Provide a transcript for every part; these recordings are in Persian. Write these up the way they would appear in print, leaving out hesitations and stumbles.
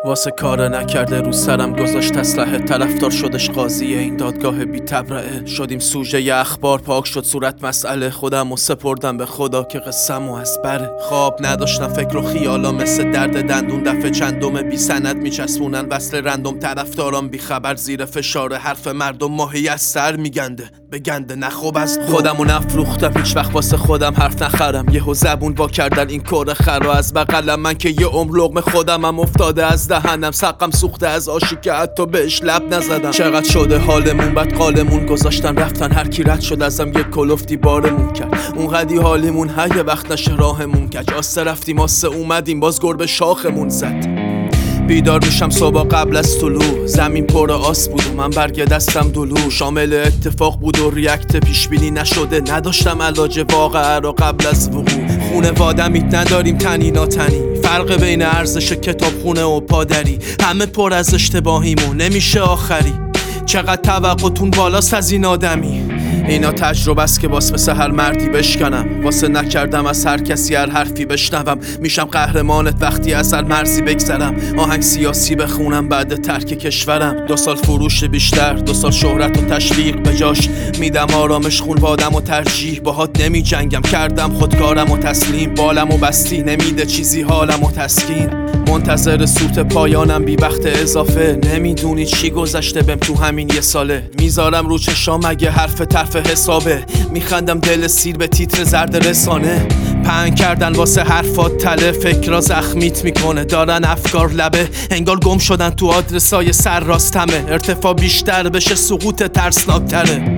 واسه کار نکرده رو سرم گذاشت اسلحه، طرفدار شدش قاضی این دادگاه بی تبرئه. شدیم سوژه اخبار، پاک شد صورت مسئله. خودم و سپردم به خدا که قسم و از بره. خواب نداشتم، فکر و خیالا مثل درد دندون دفعه چندم بی سند میچسبونن وصل رندوم. طرفدارام بی خبر زیر فشار حرف مردم، ماهی از سر میگنده بگنده نخوب از خودمو نفروختم، هیچ وقت واسه خودم حرف نخرم. یهو زبون وا کردن این کار خرا از بغلم، من که یه عمر لقمه خودمم افتاده از دهنم. سقم سوخته از آشی که حتی بهش لب نزدم. چقدر شده حالمون بد قالمون گذاشتن رفتن، هر کی رد شد ازم یک کلفتی بارمون کرد. اونقدی حالیمون هر وقت نشه راهمون کج. آسه رفتیم آسه اومدیم باز گربه شاخمون زد. بیدار میشم صبح قبل از طلوع، زمین پر آس بود و من برگ دستم دلو. شامل اتفاق بود و ریاکت پیش بینی نشده، نداشتم علاج واقعه رو قبل از وقوع. خونه وادمیت نداریم تنی ناتنی، فرق بین ارزش کتاب خونه و پادری. همه پر از اشتباهیمون نمیشه آخری، چقدر توقعتون بالاست از این آدمی. اینا تجربه است که واسه هر مردی بشکنم، واسه نکردم از هر کسی هر حرفی بشنوم. میشم قهرمانت وقتی از هر مرزی بگذرم، آهنگ سیاسی بخونم بعد ترک کشورم. 2 سال فروش بیشتر، 2 سال شهرت و تشویق بجاش. میدم آرامش خون بادم و ترجیح باهات نمی جنگم. کردم خودکارم و تسلیم، بالم و بستی نمیده چیزی حالم و تسکین. منتظر سوت پایانم بی وقت اضافه، نمیدونی چی گذشته بهم تو همین یه ساله. میذارم رو چشام اگه حرف طرف حسابه، میخندم دل سیر به تیتر زرد رسانه. پهن کردن واسه حرفات تله، فکرها زخمیت میکنه. دارن افکار لبه، انگار گم شدن تو آدرسای سر راستمه. ارتفاع بیشتر بشه سقوط ترسناکتره.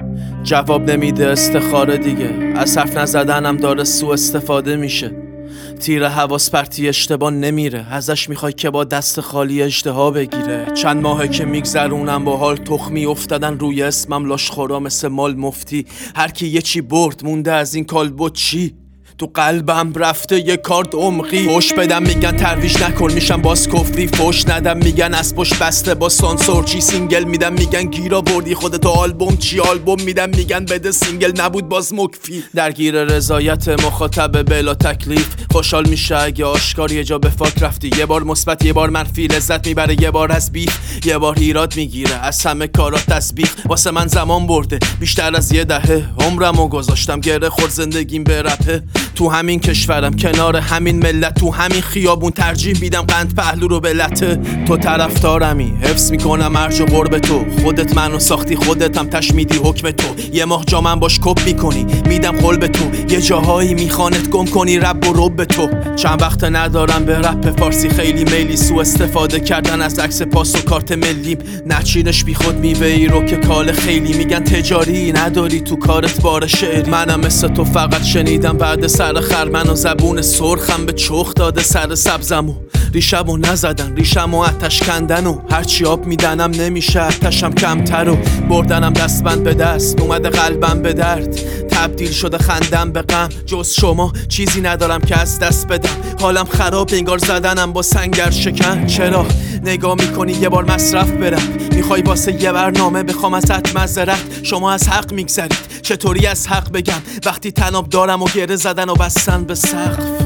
جواب نمیده استخاره دیگه، از حرف نزدنم داره سوء استفاده میشه. تیر حواس پرتی اشتباه نمیره، ازش میخوای که با دست خالی اجتها بگیره. چند ماهه که میگذرونم با حال تخمی افتادن روی اسمم لاشخورا مثل مال مفتی. هر کی یه چی برد مونده از این کالبد چی؟ تو قلبم رفته یه کارت عمقی. فوش بدم میگن ترویج نکن میشم باز کفری، فوش ندم میگن از پشت بسته با سانسور چی. سینگل میدم میگن گیرا بردی خودتو، آلبوم چی؟ آلبوم میدم میگن بده سینگل نبود باز مکفی. درگیر رضایت مخاطب بلا تکلیف، خوشحال میشه اگه آشکار یه جا به فاک رفتی. یه بار مثبت یه بار منفی، لذت میبره یه بار از بیف، یه بار ایراد میگیره از همه کارا تسبیح. واسه من زمان برده بیشتر از 10 دهه، عمرمو گذاشتم گره خورد زندگیم به رپه. تو همین کشورم کنار همین ملت، تو همین خیابون ترجیح میدم قند پهلو رو به لته. تو طرفدارمی، حفظ میکنم ارج و قرب تو. خودت منو ساختی، خودت هم تشمیدی حکم تو. یه ماه جا من باش کپ میکنی، میدم قول به تو. یه جاهایی میخوانت گم کنی رب و رب به تو. چند وقت ندارم به رپ فارسی خیلی میلی، سو استفاده کردن از عکس پاس و کارت ملیم. نچینش بی خود میوه ای رو که کال خیلی، میگن تجاری نداری تو کارت بار شعر. منم مثل تو فقط شنیدم بعد سر خرمن و زبون سرخم به چخ داده سر سبزمو. ریشمو نزدن، ریشمو آتش کندن و هرچی آب میدنم نمیشه آتشم کمتر. و بردنم دستبند به دست، اومده قلبم به درد. تبدیل شده خندم به غم، جز شما چیزی ندارم که از دست بدم. حالم خراب انگار زدنم با سنگر شکن. چرا نگاه میکنی یه بار مصرف برم، میخوای واسه یه برنامه بخوام ازت معذرت. شما از حق میگذرید، چطوری از حق بگم وقتی تناب دارم و گره زدن و بستن به سقف.